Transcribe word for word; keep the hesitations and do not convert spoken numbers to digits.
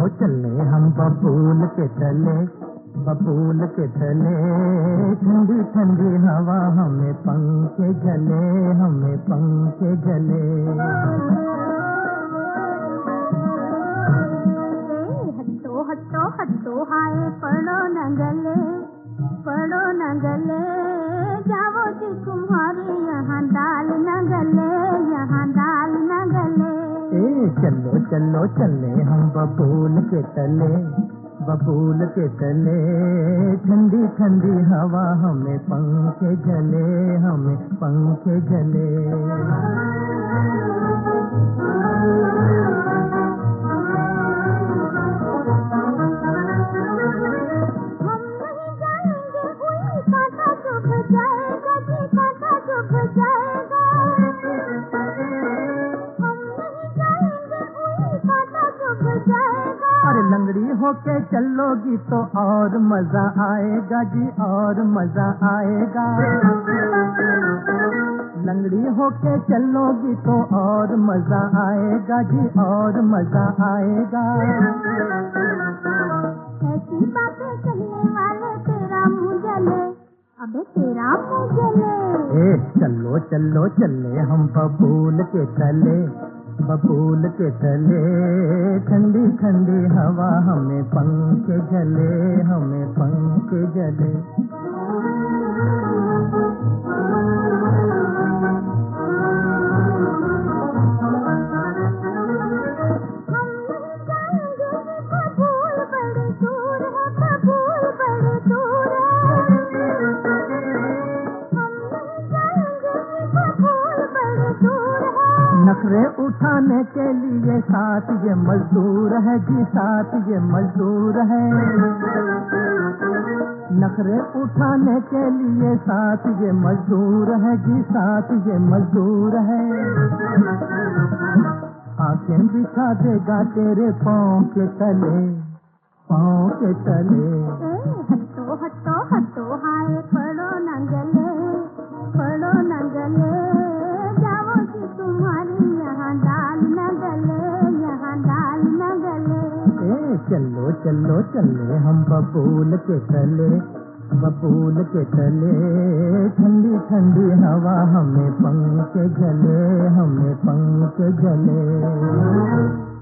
चलो चले हम बबूल के तले, बबूल के तले। ठंडी ठंडी हवा हमें पंखे झले, हमें पंखे झले। हटो हटो हटो हाय पड़ो न गले, पड़ो न गले। जाओ जी तुम्हारी यहाँ दाल न गले, यहाँ दाल न गले। ए चलो चलो चले हम बबूल के तले, बबूल के तले। ठंडी ठंडी हवा हमें पंखे झले, हमें पंखे झले। अरे लंगड़ी होके चलोगी तो और मजा आएगा जी, और मजा आएगा। लंगड़ी होके चलोगी तो और मजा आएगा जी, और मजा आएगा। ऐसी बातें कहने वाले तेरा मुँह जले, अबे तेरा मुँह जले। ए चलो चलो चले हम बबूल के तले, बबूल के तले। ठंडी ठंडी हवा हमें पंखे झले, हमें पंखे झले। नखरे उठाने के लिए साथ ये मजदूर है जी, साथ ये मजदूर है। नखरे उठाने के लिए साथ ये मजदूर है जी, साथ ये मजदूर है। आंखें बिछा देगा तेरे पाँव के तले, पाँव के तले। हटो हटो हटो हाय पड़ो न गले, पड़ो न गले। जाओ जी तुम्हारी यहाँ दाल न गले, यहाँ दाल न गले। ए चलो चलो चले हम बबूल के तले, बबूल के तले। ठंडी ठंडी हवा हमें पंखे झले, हमें पंखे झले।